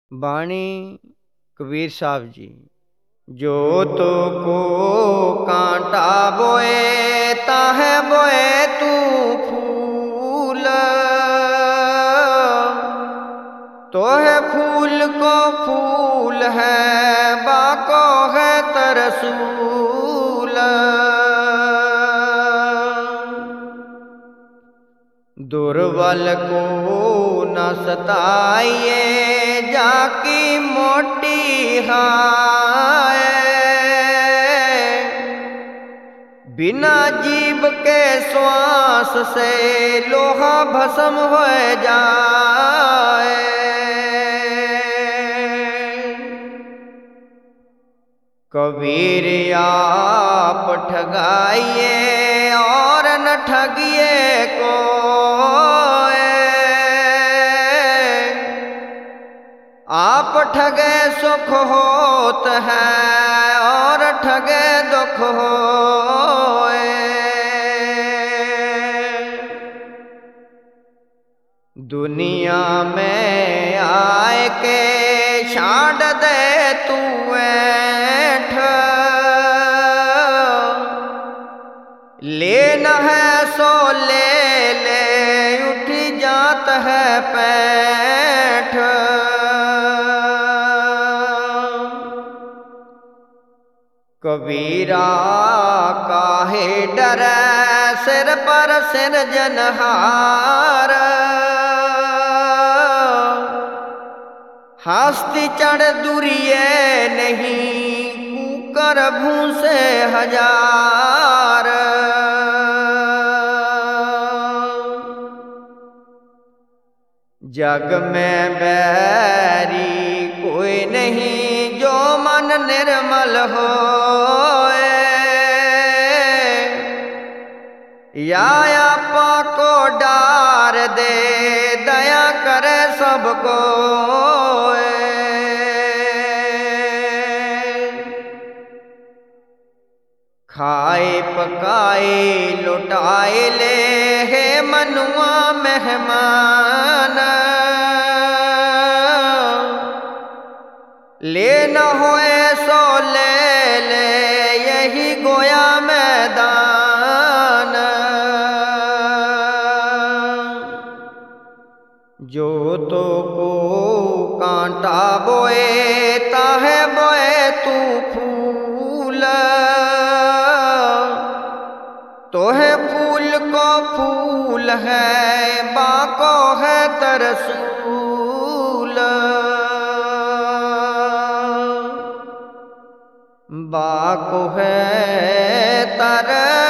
बाणी कबीर साहब जी। जो तो को कांटा बोए ताहे बोए तू फूल, तो है फूल को फूल है बाको है तरसूल। दुर्बल को न सताइए जाकी मोटी हाय, बिना जीव के श्वास से लोहा भस्म हो जाए। कबीर आप ठगाइए और न ठगिए को, आप ठगे सुख होत है और ठगे दुख होए। दुनिया में आए के छाड़ दे तू ऐठ, लेना है सो ले ले उठ जात है पैठ। कबीरा काहे डरे सिर पर सिर जनहार, हस्ती चढ़ दुरिये नहीं कुकर भूसे हजार। जग में बैरी कोई नहीं जो मन निर्मल होए, या आपा को डार दे दया करे सबको। खाए पकाए लुटाए ले है मनुआ मेहमान, ले न होए सो ले ले यही गोया मैदान। जो तो को कांटा बोए ताहे बोए तू फूल, तो है फूल को फूल है बाको है तरसूल। बाको है तर